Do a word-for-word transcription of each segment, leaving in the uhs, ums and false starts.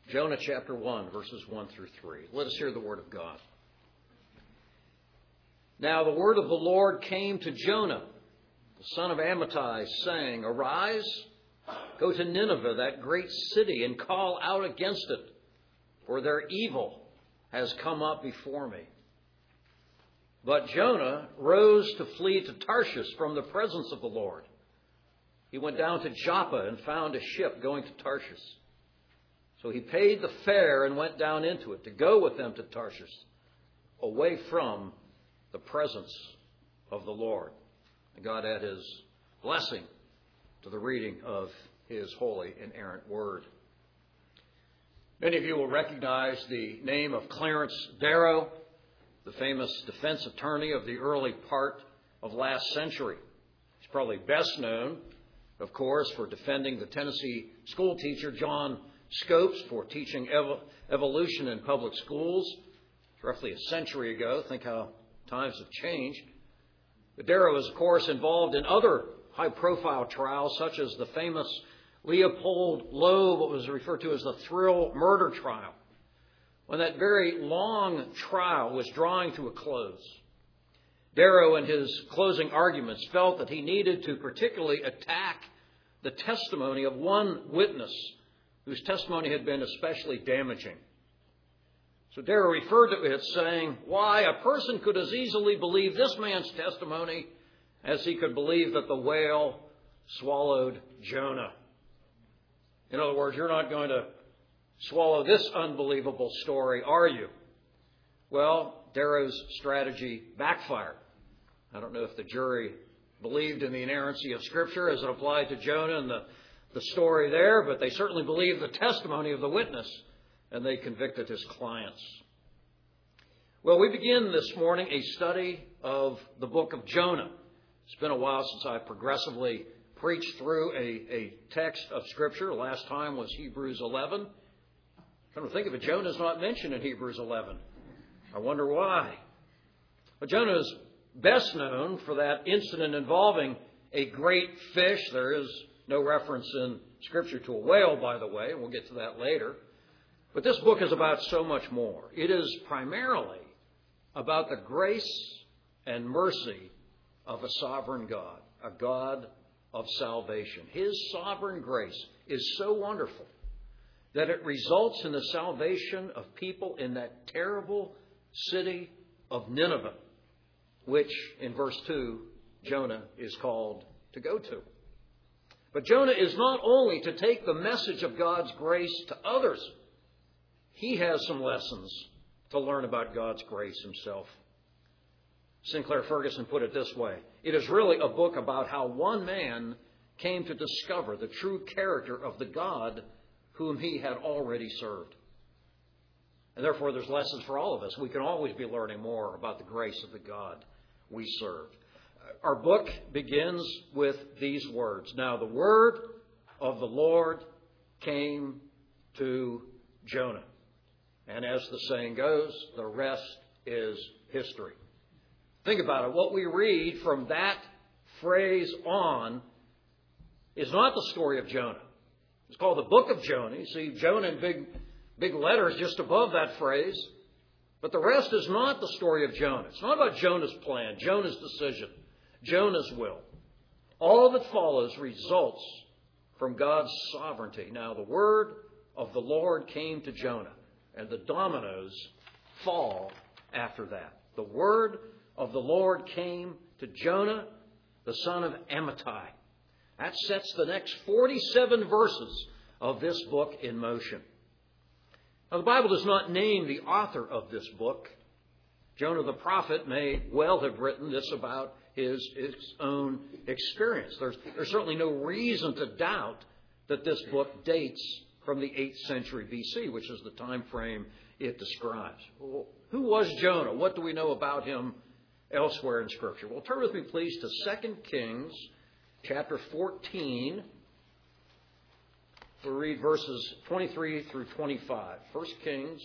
Jonah chapter one, verses one through three. Let us hear the word of God. Now the word of the Lord came to Jonah, the son of Amittai, saying, Arise, go to Nineveh, that great city, and call out against it, for their evil has come up before me. But Jonah rose to flee to Tarshish from the presence of the Lord. He went down to Joppa and found a ship going to Tarshish. So he paid the fare and went down into it to go with them to Tarshish, away from the presence of the Lord. And God add his blessing to the reading of his holy, inerrant word. Many of you will recognize the name of Clarence Darrow, the famous defense attorney of the early part of last century. He's probably best known, of course, for defending the Tennessee school teacher John Scopes for teaching ev- evolution in public schools. It's roughly a century ago. Think how times have changed. But Darrow is, of course, involved in other high-profile trials, such as the famous Leopold Loeb, what was referred to as the Thrill murder trial, when that very long trial was drawing to a close. Darrow, in his closing arguments, felt that he needed to particularly attack the testimony of one witness whose testimony had been especially damaging. So Darrow referred to it saying, why, a person could as easily believe this man's testimony as he could believe that the whale swallowed Jonah. In other words, you're not going to swallow this unbelievable story, are you? Well, Darrow's strategy backfired. I don't know if the jury believed in the inerrancy of Scripture as it applied to Jonah and the, the story there, but they certainly believed the testimony of the witness, and they convicted his clients. Well, we begin this morning a study of the book of Jonah. It's been a while since I progressively preached through a, a text of Scripture. Last time was Hebrews eleven. Come to think of it, Jonah is not mentioned in Hebrews eleven. I wonder why. Well, Jonah is best known for that incident involving a great fish. There is no reference in Scripture to a whale, by the way. We'll get to that later. But this book is about so much more. It is primarily about the grace and mercy of a sovereign God, a God of salvation. His sovereign grace is so wonderful that it results in the salvation of people in that terrible city of Nineveh, which in verse two, Jonah is called to go to. But Jonah is not only to take the message of God's grace to others, he has some lessons to learn about God's grace himself. Sinclair Ferguson put it this way: it is really a book about how one man came to discover the true character of the God whom he had already served. And therefore, there's lessons for all of us. We can always be learning more about the grace of the God we serve. Our book begins with these words. Now, the word of the Lord came to Jonah. And as the saying goes, the rest is history. Think about it. What we read from that phrase on is not the story of Jonah. It's called the book of Jonah. You see Jonah in big, big letters just above that phrase. But the rest is not the story of Jonah. It's not about Jonah's plan, Jonah's decision, Jonah's will. All that follows results from God's sovereignty. Now, the word of the Lord came to Jonah, and the dominoes fall after that. The word of the Lord came to Jonah, the son of Amittai. That sets the next forty-seven verses of this book in motion. Now, the Bible does not name the author of this book. Jonah the prophet may well have written this about his, his own experience. There's, there's certainly no reason to doubt that this book dates from the eighth century B C, which is the time frame it describes. Well, who was Jonah? What do we know about him elsewhere in Scripture? Well, turn with me, please, to Second Kings chapter fourteen. We'll read verses twenty-three through twenty-five. First Kings,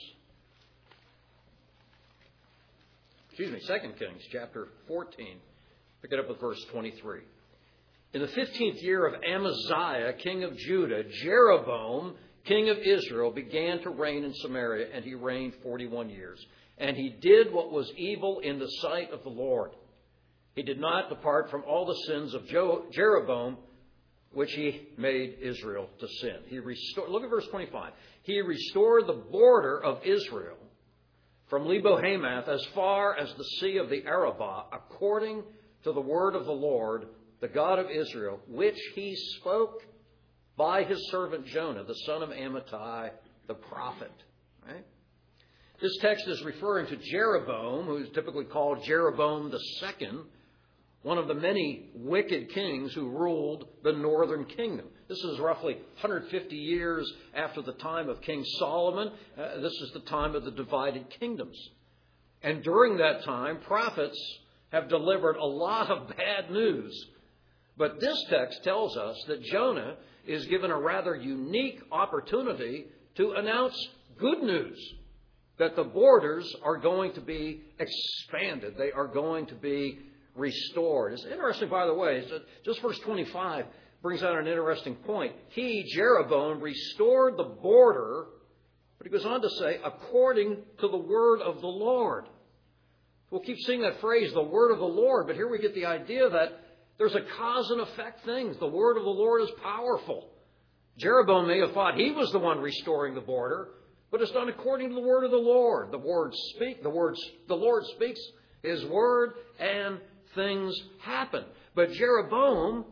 excuse me, Second Kings chapter fourteen. Pick it up with verse twenty-three. In the fifteenth year of Amaziah, king of Judah, Jeroboam, king of Israel, began to reign in Samaria, and he reigned forty-one years. And he did what was evil in the sight of the Lord. He did not depart from all the sins of Jeroboam, which he made Israel to sin. He restored, look at verse twenty-five. He restored the border of Israel from Lebo-Hamath as far as the sea of the Arabah, according to the word of the Lord, the God of Israel, which he spoke by his servant Jonah, the son of Amittai, the prophet. Right? This text is referring to Jeroboam, who is typically called Jeroboam the Second, one of the many wicked kings who ruled the northern kingdom. This is roughly one hundred fifty years after the time of King Solomon. Uh, this is the time of the divided kingdoms. And during that time, prophets have delivered a lot of bad news. But this text tells us that Jonah is given a rather unique opportunity to announce good news, that the borders are going to be expanded. They are going to be restored. It's interesting, by the way, just verse twenty-five brings out an interesting point. He, Jeroboam, restored the border, but he goes on to say, according to the word of the Lord. We'll keep seeing that phrase, the word of the Lord, but here we get the idea that there's a cause and effect thing. The word of the Lord is powerful. Jeroboam may have thought he was the one restoring the border, but it's done according to the word of the Lord. The word speak, the words, the Lord speaks his word, and things happen. But Jeroboam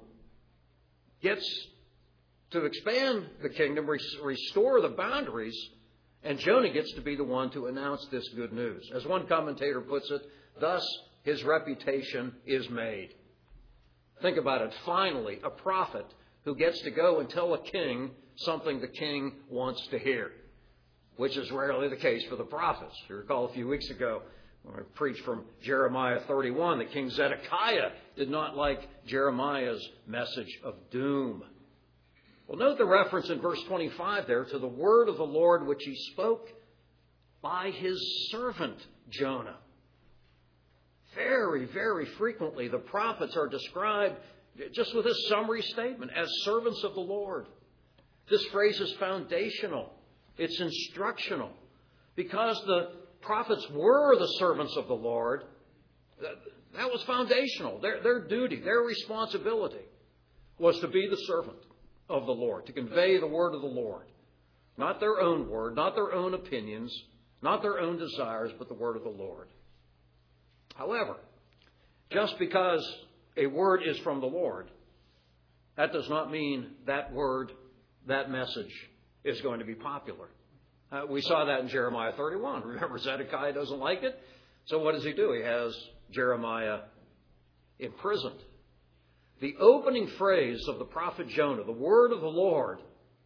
gets to expand the kingdom, restore the boundaries, and Jonah gets to be the one to announce this good news. As one commentator puts it, thus his reputation is made. Think about it. Finally, a prophet who gets to go and tell a king something the king wants to hear, which is rarely the case for the prophets. You recall a few weeks ago when I preached from Jeremiah thirty-one that King Zedekiah did not like Jeremiah's message of doom. Well, note the reference in verse twenty-five there to the word of the Lord which he spoke by his servant Jonah. Very, very frequently, the prophets are described just with this summary statement as servants of the Lord. This phrase is foundational. It's instructional. Because the prophets were the servants of the Lord, that was foundational. Their, their duty, their responsibility was to be the servant of the Lord, to convey the word of the Lord. Not their own word, not their own opinions, not their own desires, but the word of the Lord. However, just because a word is from the Lord, that does not mean that word, that message is going to be popular. Uh, we saw that in Jeremiah thirty-one. Remember, Zedekiah doesn't like it. So what does he do? He has Jeremiah imprisoned. The opening phrase of the prophet Jonah, the word of the Lord,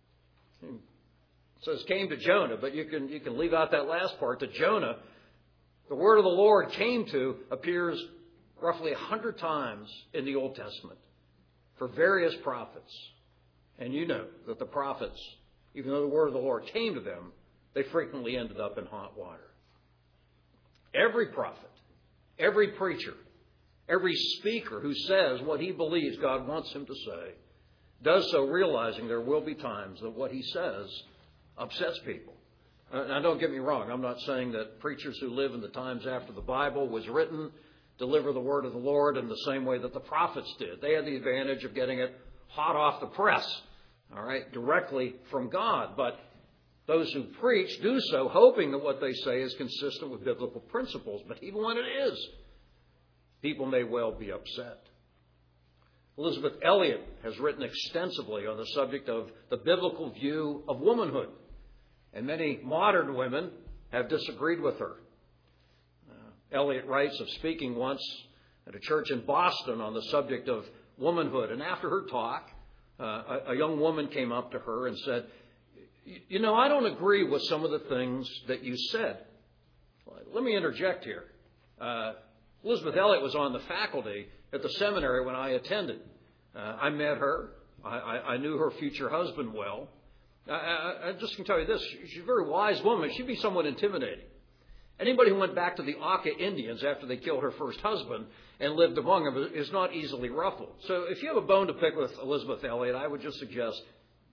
says came to Jonah, but you can, you can leave out that last part. To Jonah, the word of the Lord came to appears roughly a hundred times in the Old Testament for various prophets. And you know that the prophets, even though the word of the Lord came to them, they frequently ended up in hot water. Every prophet, every preacher, every speaker who says what he believes God wants him to say does so realizing there will be times that what he says upsets people. Now, don't get me wrong. I'm not saying that preachers who live in the times after the Bible was written deliver the word of the Lord in the same way that the prophets did. They had the advantage of getting it hot off the press, all right, directly from God. But those who preach do so hoping that what they say is consistent with biblical principles. But even when it is, people may well be upset. Elizabeth Elliot has written extensively on the subject of the biblical view of womanhood. And many modern women have disagreed with her. Uh, Elliot writes of speaking once at a church in Boston on the subject of womanhood. And after her talk, uh, a, a young woman came up to her and said, you know, I don't agree with some of the things that you said. Let me interject here. Uh, Elizabeth Elliot was on the faculty at the seminary when I attended. Uh, I met her. I, I, I knew her future husband well. I, I, I just can tell you this. She's a very wise woman. She'd be somewhat intimidating. Anybody who went back to the Auca Indians after they killed her first husband and lived among them is not easily ruffled. So if you have a bone to pick with Elizabeth Elliot, I would just suggest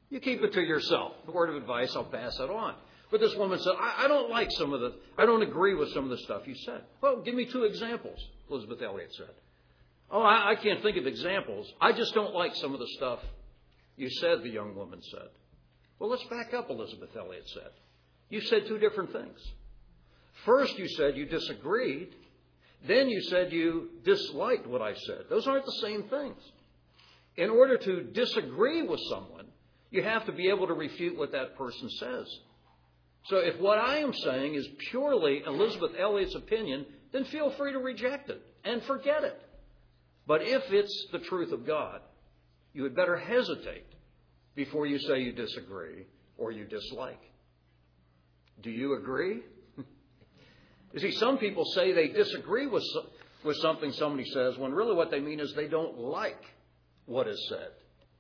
You keep it to yourself. The word of advice, I'll pass it on. But this woman said, I, I don't like some of the, I don't agree with some of the stuff you said. Well, give me two examples, Elisabeth Elliot said. Oh, I, I can't think of examples. I just don't like some of the stuff you said, the young woman said. Well, let's back up, Elisabeth Elliot said. You said two different things. First, you said you disagreed. Then you said you disliked what I said. Those aren't the same things. In order to disagree with someone, you have to be able to refute what that person says. So if what I am saying is purely Elisabeth Elliot's opinion, then feel free to reject it and forget it. But if it's the truth of God, you had better hesitate before you say you disagree or you dislike. Do you agree? You see, some people say they disagree with, with something somebody says when really what they mean is they don't like what is said.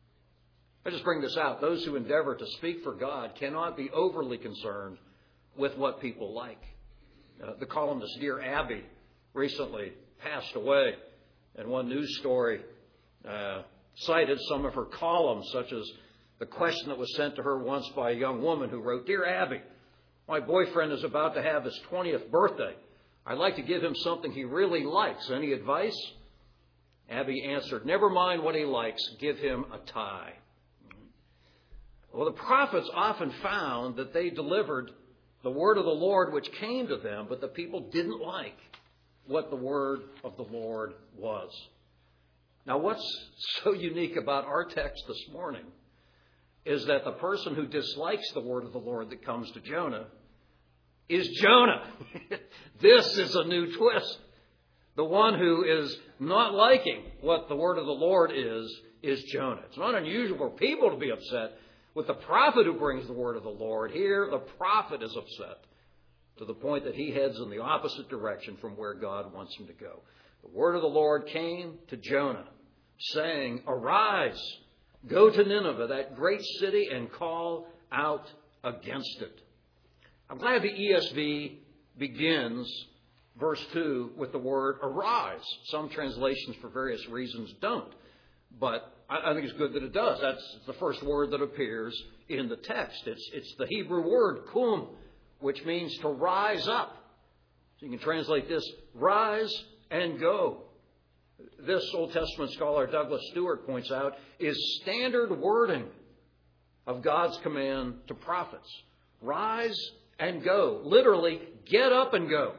I just bring this out. Those who endeavor to speak for God cannot be overly concerned with what people like. Uh, the columnist Dear Abby recently passed away, and one news story uh, cited some of her columns, such as the question that was sent to her once by a young woman who wrote, Dear Abby, my boyfriend is about to have his twentieth birthday. I'd like to give him something he really likes. Any advice? Abby answered, never mind what he likes, give him a tie. Well, the prophets often found that they delivered the word of the Lord which came to them, but the people didn't like what the word of the Lord was. Now, what's so unique about our text this morning is that the person who dislikes the word of the Lord that comes to Jonah is Jonah. This is a new twist. The one who is not liking what the word of the Lord is, is Jonah. It's not unusual for people to be upset with the prophet who brings the word of the Lord. Here, the prophet is upset to the point that he heads in the opposite direction from where God wants him to go. The word of the Lord came to Jonah, saying, arise, go to Nineveh, that great city, and call out against it. I'm glad the E S V begins verse two with the word arise. Some translations, for various reasons, don't. But I think it's good that it does. That's the first word that appears in the text. It's, it's the Hebrew word, kum, which means to rise up. So you can translate this, rise and go. This Old Testament scholar, Douglas Stewart, points out, is standard wording of God's command to prophets. Rise and go. Literally, get up and go.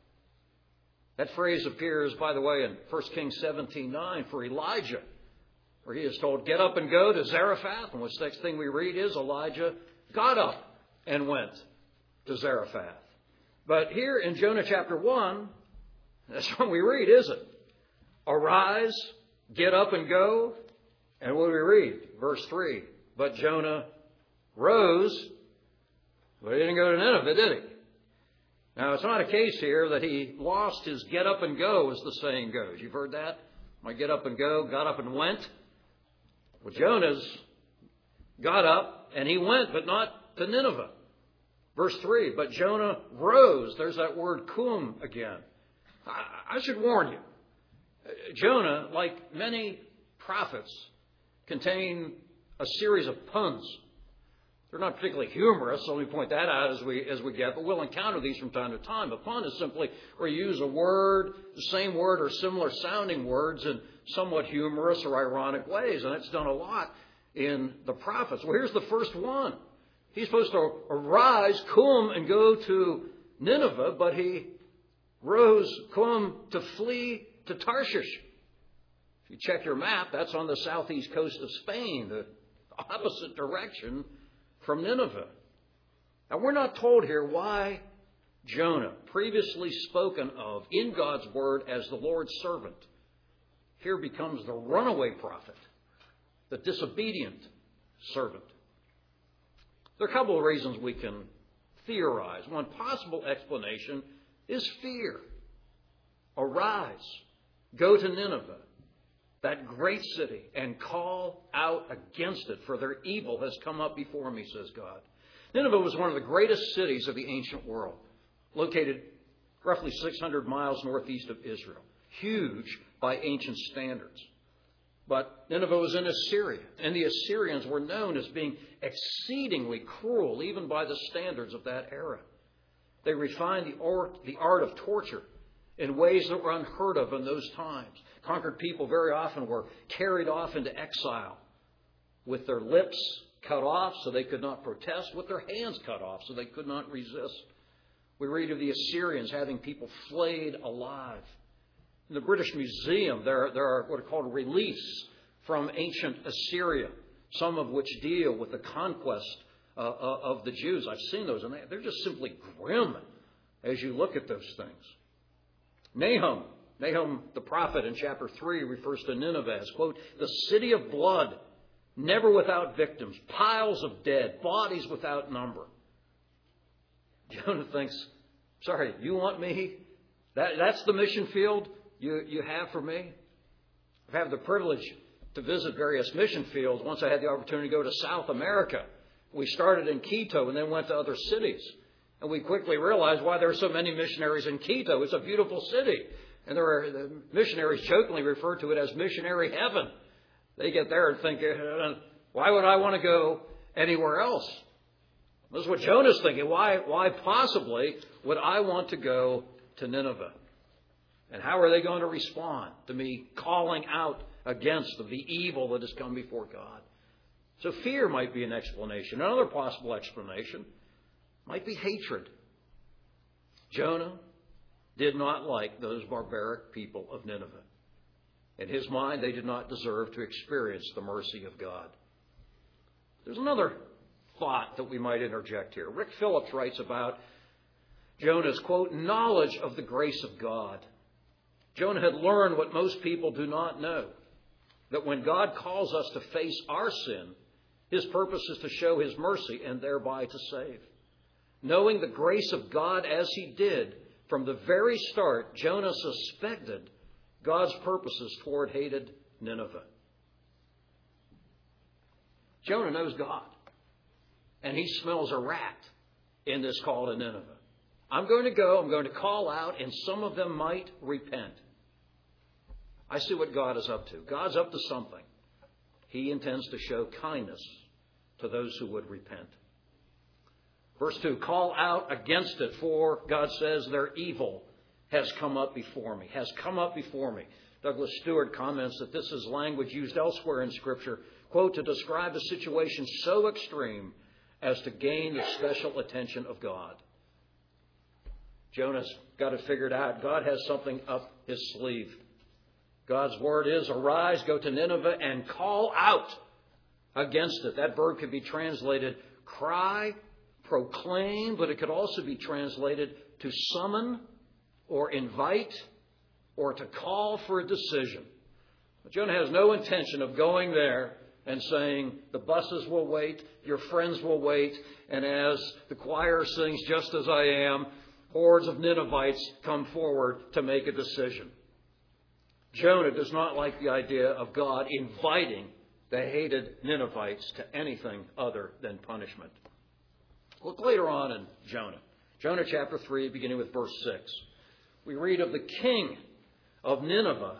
That phrase appears, by the way, in First Kings seventeen nine for Elijah, where he is told, get up and go to Zarephath. And what's the next thing we read is Elijah got up and went to Zarephath. But here in Jonah chapter one, that's what we read, is it? Arise, get up and go. And what do we read? Verse three. But Jonah rose, but he didn't go to Nineveh, did he? Now, it's not a case here that he lost his get up and go, as the saying goes. You've heard that? My get up and go, got up and went. Well, Jonah's got up and he went, but not to Nineveh. Verse three, but Jonah rose. There's that word kum again. I, I should warn you. Jonah, like many prophets, contain a series of puns. They're not particularly humorous, so let me point that out as we as we get, but we'll encounter these from time to time. A pun is simply where you use a word, the same word or similar sounding words in somewhat humorous or ironic ways, and it's done a lot in the prophets. Well, here's the first one. He's supposed to arise, kum, and go to Nineveh, but he rose, kum, to flee to Tarshish. If you check your map, that's on the southeast coast of Spain, the opposite direction from Nineveh. Now, we're not told here why Jonah, previously spoken of in God's word as the Lord's servant, here becomes the runaway prophet, the disobedient servant. There are a couple of reasons we can theorize. One possible explanation is fear. Arise, go to Nineveh, that great city, and call out against it, for their evil has come up before me, says God. Nineveh was one of the greatest cities of the ancient world, located roughly six hundred miles northeast of Israel. Huge by ancient standards. But Nineveh was in Assyria, and the Assyrians were known as being exceedingly cruel, even by the standards of that era. They refined the art, the art of torture in ways that were unheard of in those times. Conquered people very often were carried off into exile with their lips cut off so they could not protest, with their hands cut off so they could not resist. We read of the Assyrians having people flayed alive. In the British Museum, there, there are what are called reliefs from ancient Assyria, some of which deal with the conquest uh, of the Jews. I've seen those, and they're just simply grim as you look at those things. Nahum, Nahum the prophet in chapter three refers to Nineveh as, quote, the city of blood, never without victims, piles of dead, bodies without number. Jonah thinks, sorry, you want me? That, that's the mission field you, you have for me? I've had the privilege to visit various mission fields. Once I had the opportunity to go to South America. We started in Quito and then went to other cities. And we quickly realized why there are so many missionaries in Quito. It's a beautiful city. And there are the missionaries jokingly refer to it as missionary heaven. They get there and think, why would I want to go anywhere else? This is what Jonah's thinking. Why, why possibly would I want to go to Nineveh? And how are they going to respond to me calling out against the evil that has come before God? So fear might be an explanation. Another possible explanation might be hatred. Jonah did not like those barbaric people of Nineveh. In his mind, they did not deserve to experience the mercy of God. There's another thought that we might interject here. Rick Phillips writes about Jonah's, quote, knowledge of the grace of God. Jonah had learned what most people do not know, that when God calls us to face our sin, his purpose is to show his mercy and thereby to save. Knowing the grace of God as he did, from the very start, Jonah suspected God's purposes toward hated Nineveh. Jonah knows God, and he smells a rat in this call to Nineveh. I'm going to go, I'm going to call out, and some of them might repent. I see what God is up to. God's up to something. He intends to show kindness to those who would repent. Verse two, call out against it, for God says their evil has come up before me, has come up before me. Douglas Stewart comments that this is language used elsewhere in Scripture, quote, to describe a situation so extreme as to gain the special attention of God. Jonah's got it figured out. God has something up his sleeve. God's word is, arise, go to Nineveh, and call out against it. That verb could be translated cry, proclaim, but it could also be translated to summon or invite or to call for a decision. But Jonah has no intention of going there and saying, the buses will wait, your friends will wait, and as the choir sings, just as I am, hordes of Ninevites come forward to make a decision. Jonah does not like the idea of God inviting the hated Ninevites to anything other than punishment. Look later on in Jonah. Jonah chapter three, beginning with verse six. We read of the king of Nineveh.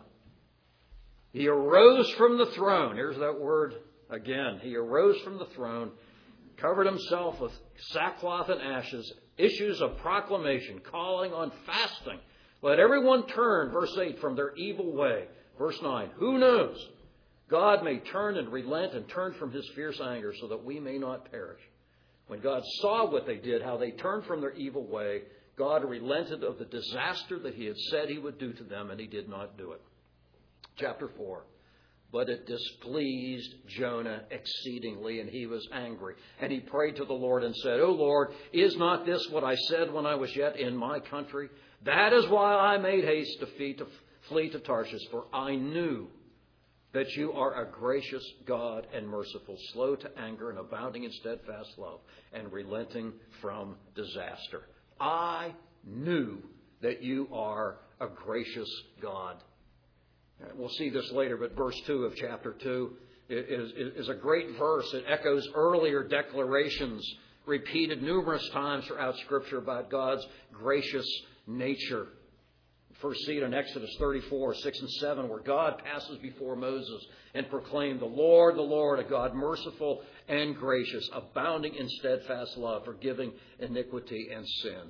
He arose from the throne. Here's that word again. He arose from the throne, covered himself with sackcloth and ashes, issues a proclamation calling on fasting. Let everyone turn, verse eight, from their evil way. Verse nine, who knows? God may turn and relent and turn from his fierce anger so that we may not perish. When God saw what they did, how they turned from their evil way, God relented of the disaster that he had said he would do to them, and he did not do it. Chapter four. But it displeased Jonah exceedingly, and he was angry. And he prayed to the Lord and said, O Lord, is not this what I said when I was yet in my country? That is why I made haste to flee to, flee to Tarshish, for I knew that you are a gracious God and merciful, slow to anger and abounding in steadfast love, and relenting from disaster. I knew that you are a gracious God. We'll see this later, but verse two of chapter two is, is a great verse. It echoes earlier declarations repeated numerous times throughout Scripture about God's gracious nature. First see it in Exodus thirty-four, six and seven, where God passes before Moses and proclaimed, "The Lord, the Lord, a God merciful and gracious, abounding in steadfast love, forgiving iniquity and sin."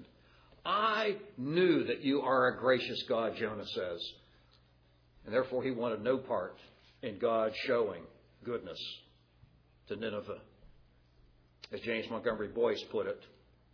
I knew that you are a gracious God, Jonah says. And therefore he wanted no part in God showing goodness to Nineveh. As James Montgomery Boyce put it,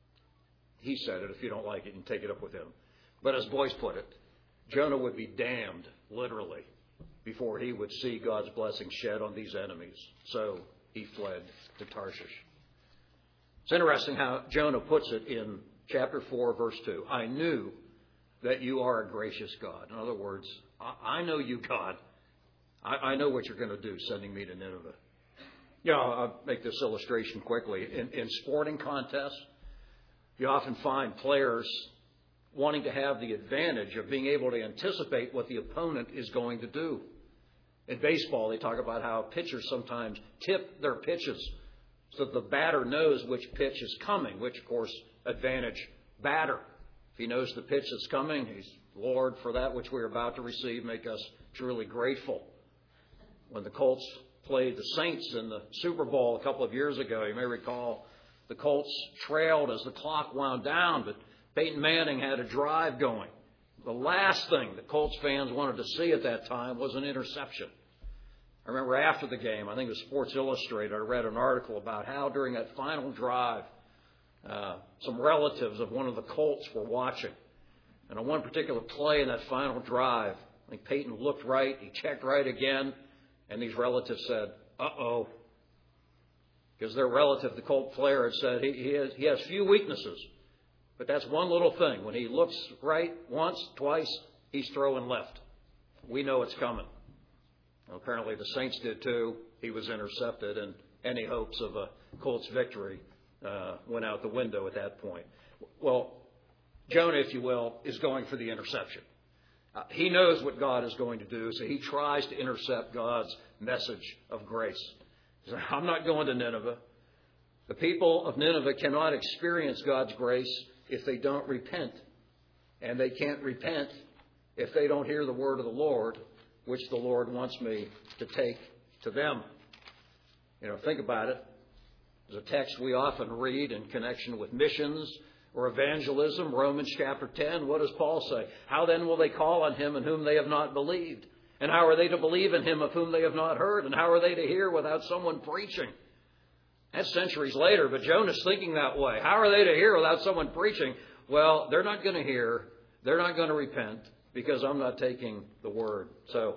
he said it, if you don't like it, you can take it up with him. But as Boyce put it, Jonah would be damned, literally, before he would see God's blessing shed on these enemies. So he fled to Tarshish. It's interesting how Jonah puts it in chapter four, verse two. I knew that you are a gracious God. In other words, I, I know you, God. I, I know what you're going to do, sending me to Nineveh. You know, I'll make this illustration quickly. In, in sporting contests, you often find players wanting to have the advantage of being able to anticipate what the opponent is going to do. In baseball, they talk about how pitchers sometimes tip their pitches so that the batter knows which pitch is coming, which, of course, advantage batter. If he knows the pitch that's coming, he's, "Lord, for that which we are about to receive, make us truly grateful." When the Colts played the Saints in the Super Bowl a couple of years ago, you may recall the Colts trailed as the clock wound down, but Peyton Manning had a drive going. The last thing that Colts fans wanted to see at that time was an interception. I remember after the game, I think it was Sports Illustrated, I read an article about how during that final drive, uh, some relatives of one of the Colts were watching. And on one particular play in that final drive, I think Peyton looked right, he checked right again, and these relatives said, "Uh-oh." Because their relative, the Colt player, had said he, he, has, he has few weaknesses. But that's one little thing. When he looks right once, twice, he's throwing left. We know it's coming. Well, apparently the Saints did too. He was intercepted, and any hopes of a Colts victory uh, went out the window at that point. Well, Jonah, if you will, is going for the interception. Uh, he knows what God is going to do, so he tries to intercept God's message of grace. He says, "I'm not going to Nineveh. The people of Nineveh cannot experience God's grace if they don't repent. And they can't repent if they don't hear the word of the Lord, which the Lord wants me to take to them." You know, think about it. There's a text we often read in connection with missions or evangelism, Romans chapter ten. What does Paul say? "How then will they call on him in whom they have not believed? And how are they to believe in him of whom they have not heard? And how are they to hear without someone preaching?" That's centuries later, but Jonah's thinking that way. How are they to hear without someone preaching? Well, they're not going to hear. They're not going to repent because I'm not taking the word. So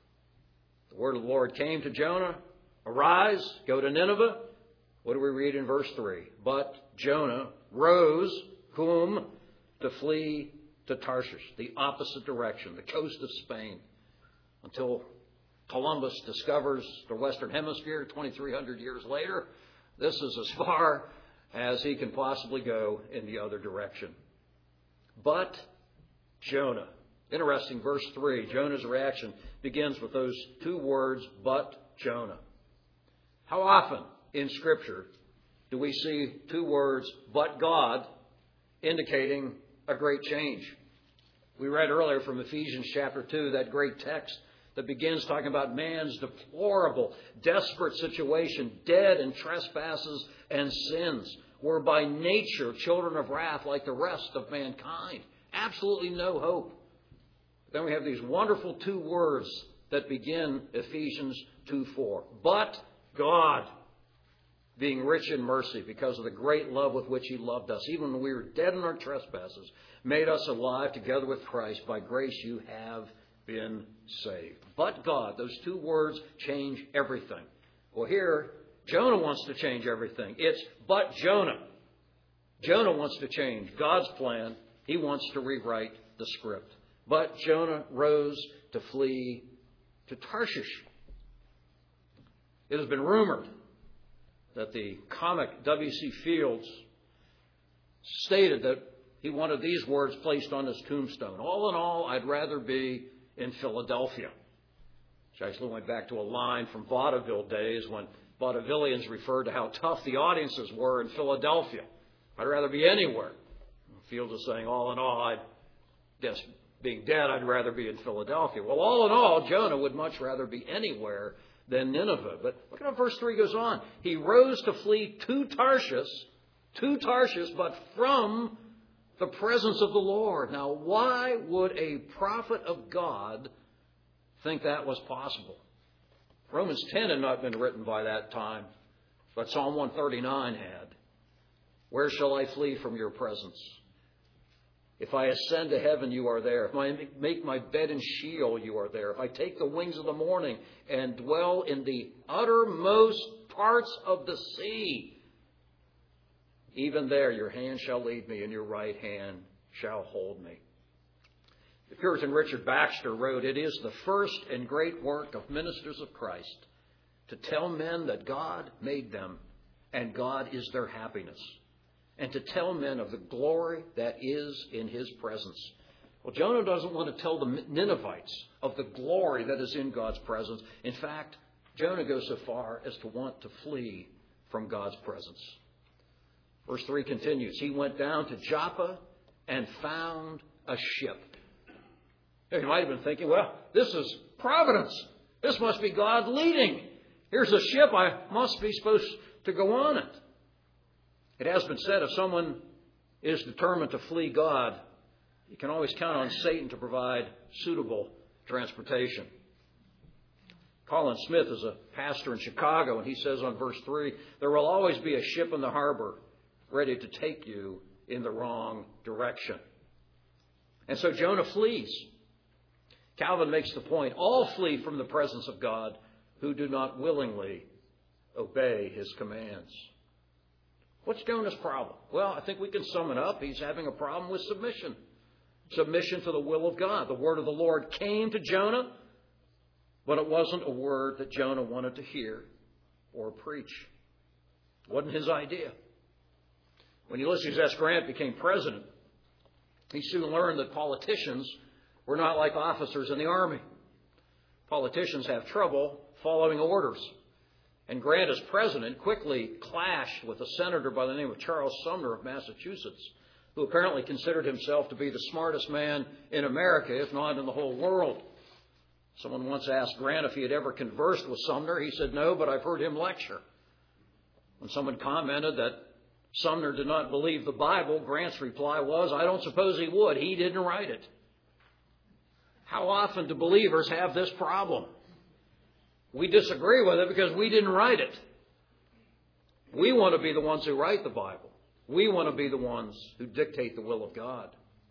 the word of the Lord came to Jonah. "Arise, go to Nineveh." What do we read in verse three? "But Jonah rose," whom? "To flee to Tarshish," the opposite direction, the coast of Spain, until Columbus discovers the Western Hemisphere twenty-three hundred years later. This is as far as he can possibly go in the other direction. But Jonah. Interesting, verse three. Jonah's reaction begins with those two words, "but Jonah." How often in Scripture do we see two words, "but God," indicating a great change? We read earlier from Ephesians chapter two, that great text that begins talking about man's deplorable, desperate situation, dead in trespasses and sins. We're by nature children of wrath like the rest of mankind. Absolutely no hope. Then we have these wonderful two words that begin Ephesians two four. "But God, being rich in mercy, because of the great love with which he loved us, even when we were dead in our trespasses, made us alive together with Christ. By grace you have been saved." But God, those two words change everything. Well, here, Jonah wants to change everything. It's but Jonah. Jonah wants to change God's plan. He wants to rewrite the script. But Jonah rose to flee to Tarshish. It has been rumored that the comic W C Fields stated that he wanted these words placed on his tombstone. "All in all, I'd rather be in Philadelphia." Which actually went back to a line from vaudeville days when vaudevillians referred to how tough the audiences were in Philadelphia. "I'd rather be anywhere." Fields is saying, all in all, I'd guess being dead, I'd rather be in Philadelphia. Well, all in all, Jonah would much rather be anywhere than Nineveh. But look at how verse three goes on. He rose to flee to Tarshish, to Tarshish, but from the presence of the Lord. Now, why would a prophet of God think that was possible? Romans ten had not been written by that time, but Psalm one thirty-nine had. Where shall I flee from your presence? If I ascend to heaven, you are there. If I make my bed in Sheol, you are there. If I take the wings of the morning and dwell in the uttermost parts of the sea, even there your hand shall lead me and your right hand shall hold me. The Puritan Richard Baxter wrote, it is the first and great work of ministers of Christ to tell men that God made them and God is their happiness, and to tell men of the glory that is in his presence. Well, Jonah doesn't want to tell the Ninevites of the glory that is in God's presence. In fact, Jonah goes so far as to want to flee from God's presence. Verse three continues, he went down to Joppa and found a ship. Now, you might have been thinking, well, this is providence. This must be God leading. Here's a ship. I must be supposed to go on it. It has been said if someone is determined to flee God, you can always count on Satan to provide suitable transportation. Colin Smith is a pastor in Chicago, and he says on verse three, there will always be a ship in the harbor ready to take you in the wrong direction. And so Jonah flees. Calvin makes the point, all flee from the presence of God who do not willingly obey his commands. What's Jonah's problem? Well, I think we can sum it up. He's having a problem with submission. Submission to the will of God. The word of the Lord came to Jonah, but it wasn't a word that Jonah wanted to hear or preach. It wasn't his idea. When Ulysses S. Grant became president, he soon learned that politicians were not like officers in the army. Politicians have trouble following orders. And Grant, as president, quickly clashed with a senator by the name of Charles Sumner of Massachusetts, who apparently considered himself to be the smartest man in America, if not in the whole world. Someone once asked Grant if he had ever conversed with Sumner. He said, no, but I've heard him lecture. When someone commented that Sumner did not believe the Bible, Grant's reply was, I don't suppose he would. He didn't write it. How often do believers have this problem? We disagree with it because we didn't write it. We want to be the ones who write the Bible. We want to be the ones who dictate the will of God.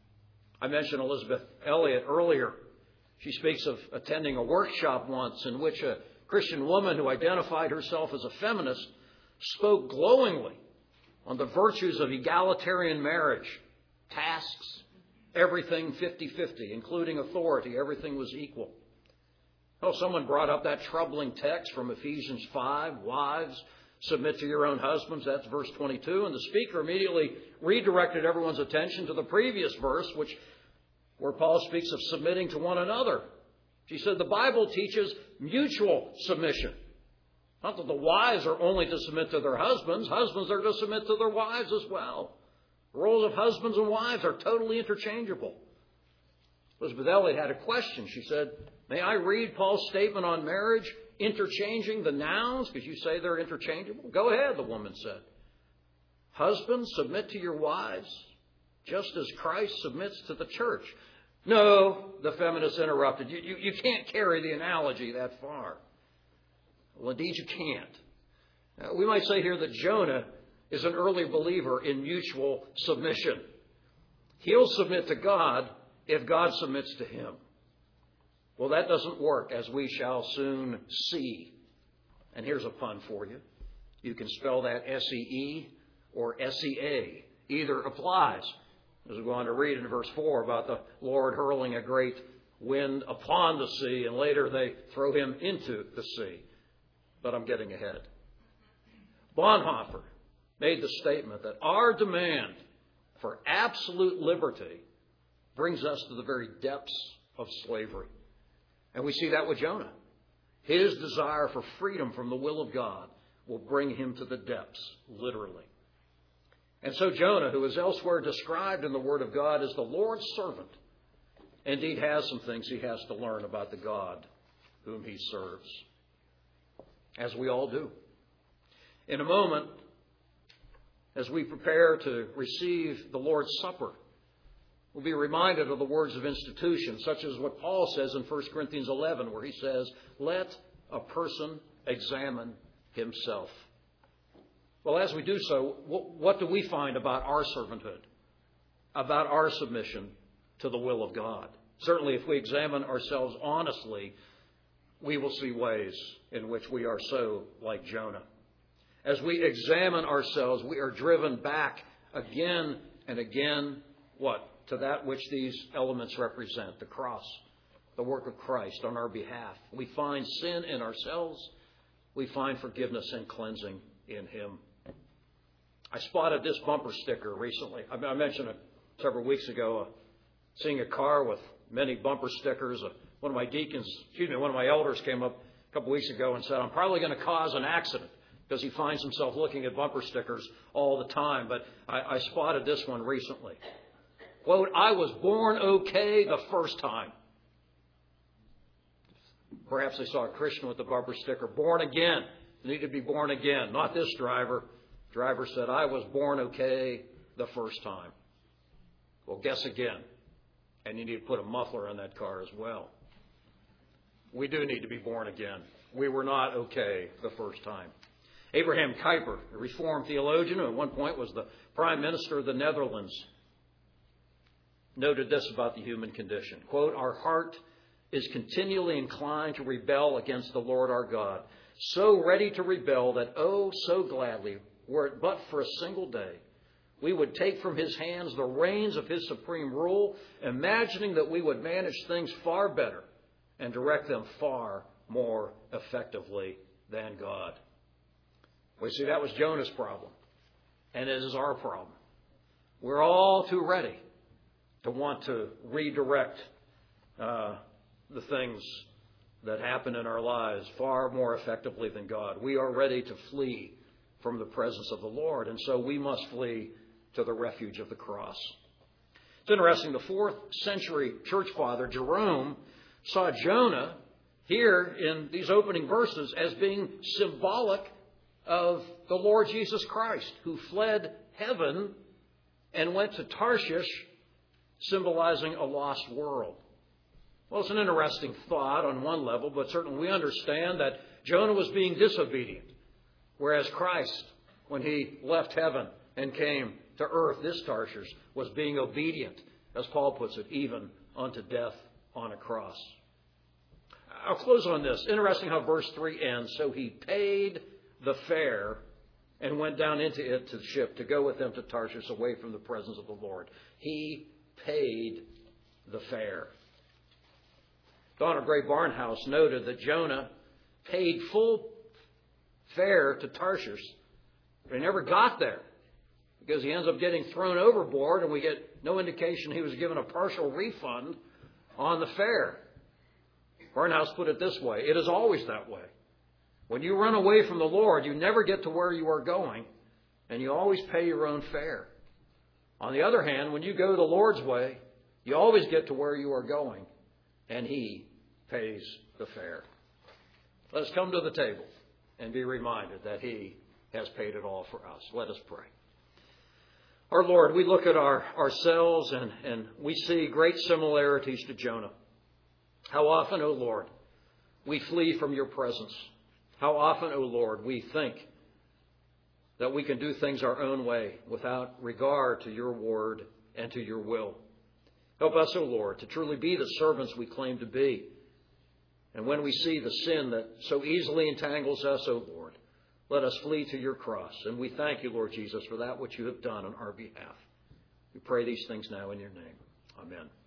I mentioned Elizabeth Elliot earlier. She speaks of attending a workshop once in which a Christian woman who identified herself as a feminist spoke glowingly on the virtues of egalitarian marriage, tasks, everything fifty-fifty, including authority. Everything was equal. Oh, someone brought up that troubling text from Ephesians five, wives, submit to your own husbands. That's verse twenty-two. And the speaker immediately redirected everyone's attention to the previous verse, which where Paul speaks of submitting to one another. She said the Bible teaches mutual submission. Not that the wives are only to submit to their husbands. Husbands are to submit to their wives as well. The roles of husbands and wives are totally interchangeable. Elizabeth Elliot had a question. She said, may I read Paul's statement on marriage, interchanging the nouns, because you say they're interchangeable? Go ahead, the woman said. Husbands, submit to your wives, just as Christ submits to the church. No, the feminist interrupted. You, you, you can't carry the analogy that far. Well, indeed you can't. Now, we might say here that Jonah is an early believer in mutual submission. He'll submit to God if God submits to him. Well, that doesn't work, as we shall soon see. And here's a pun for you. You can spell that S E E or S E A. Either applies. As we go on to read in verse four about the Lord hurling a great wind upon the sea, and later they throw him into the sea. But I'm getting ahead. Bonhoeffer made the statement that our demand for absolute liberty brings us to the very depths of slavery. And we see that with Jonah. His desire for freedom from the will of God will bring him to the depths, literally. And so Jonah, who is elsewhere described in the Word of God as the Lord's servant, indeed has some things he has to learn about the God whom he serves, as we all do. In a moment, as we prepare to receive the Lord's Supper, we'll be reminded of the words of institution, such as what Paul says in First Corinthians eleven, where he says, "Let a person examine himself." Well, as we do so, what do we find about our servanthood, about our submission to the will of God? Certainly, if we examine ourselves honestly, we will see ways in which we are so like Jonah. As we examine ourselves, we are driven back again and again, what? To that which these elements represent, the cross, the work of Christ on our behalf. We find sin in ourselves. We find forgiveness and cleansing in Him. I spotted this bumper sticker recently. I mentioned it several weeks ago, uh, seeing a car with many bumper stickers. Uh, one of my deacons, excuse me, one of my elders came up a couple weeks ago and said, "I'm probably going to cause an accident," because he finds himself looking at bumper stickers all the time. But I, I spotted this one recently. Quote, "I was born okay the first time." Perhaps they saw a Christian with the bumper sticker, "Born again. You need to be born again." Not this driver. Driver said, "I was born okay the first time." Well, guess again. And you need to put a muffler on that car as well. We do need to be born again. We were not okay the first time. Abraham Kuyper, a Reformed theologian who at one point was the Prime Minister of the Netherlands, noted this about the human condition. Quote, "Our heart is continually inclined to rebel against the Lord our God, so ready to rebel that, oh, so gladly, were it but for a single day, we would take from His hands the reins of His supreme rule, imagining that we would manage things far better and direct them far more effectively than God." We see that was Jonah's problem, and it is our problem. We're all too ready to want to redirect uh, the things that happen in our lives far more effectively than God. We are ready to flee from the presence of the Lord, and so we must flee to the refuge of the cross. It's interesting, the fourth century church father, Jerome, saw Jonah here in these opening verses as being symbolic of the Lord Jesus Christ, who fled heaven and went to Tarshish, symbolizing a lost world. Well, it's an interesting thought on one level, but certainly we understand that Jonah was being disobedient, whereas Christ, when He left heaven and came to earth, this Tarshish, was being obedient, as Paul puts it, even unto death on a cross. I'll close on this. Interesting how verse three ends. "So he paid the fare and went down into it to the ship to go with them to Tarshish away from the presence of the Lord." He paid the fare. Donna Gray Barnhouse noted that Jonah paid full fare to Tarshish, but he never got there because he ends up getting thrown overboard, and we get no indication he was given a partial refund on the fare. Barnhouse put it this way: "It is always that way. When you run away from the Lord, you never get to where you are going, and you always pay your own fare. On the other hand, when you go the Lord's way, you always get to where you are going, and He pays the fare." Let us come to the table and be reminded that He has paid it all for us. Let us pray. Our Lord, we look at our ourselves and, and we see great similarities to Jonah. How often, O Lord, we flee from your presence. How often, O Lord, we think that we can do things our own way without regard to your word and to your will. Help us, O Lord, to truly be the servants we claim to be. And when we see the sin that so easily entangles us, O Lord, let us flee to your cross. And we thank you, Lord Jesus, for that which you have done on our behalf. We pray these things now in your name. Amen.